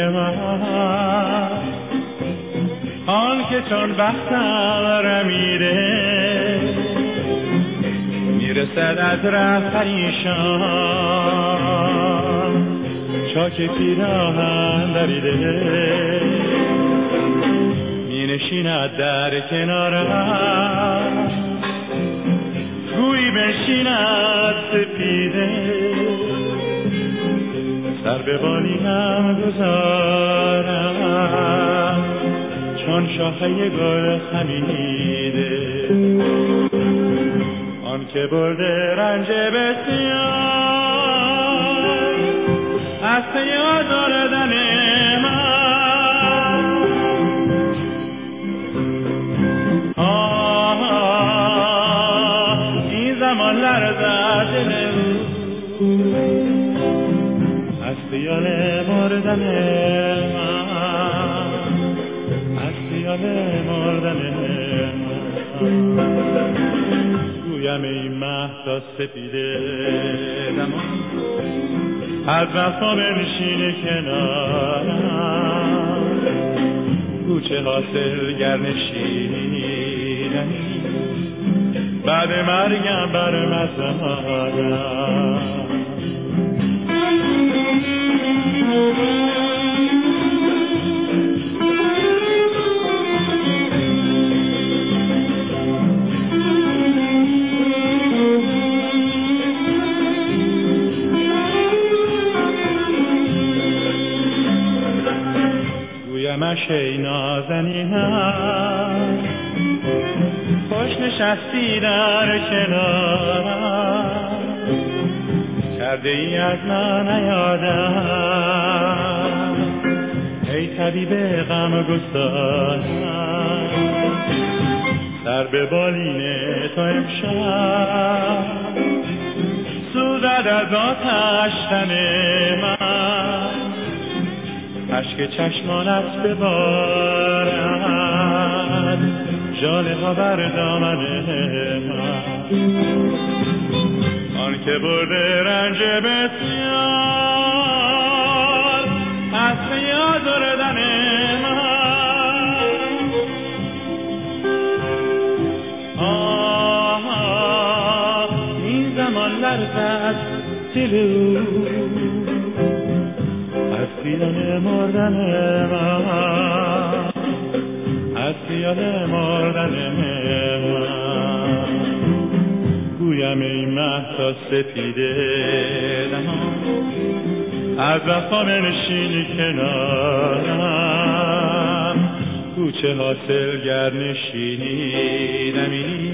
من، آن که چون بختم رمیده میرسد از ره پریشان، چاک پیراهن دریده می نشیند در کنارم، گویی بنشیند سپیده، سر به بالینم گذارم چون شاخه گل خمیده. آن که برده رنج بسیار از پی آزردن من، این زمان لرزد دل او از خیال مردن من، از خیال مردن من. گویم این مهدا سپیده دمان از وفا بنشین کنارم، کوچه حاصل گر نشینمی بعد مرگم بر مزارم. گویمش ای نازنینم خوش نشستی در کنارم، کرده ای از من نیادم ای طبیب غم گسارم، سر به بالین تو امشب سوزد از آتش تن من، اشک چشمانت ببارد ژاله ها بر دامن من. آن که برده رنج بسیار از پی آزردن من، این زمان لرزد دل او از خیال مردن من، از خیال مردن من. گویم این مهدا سپیده دمان از وفا بنشین کنارم، کوچه حاصل گر نشینی نمی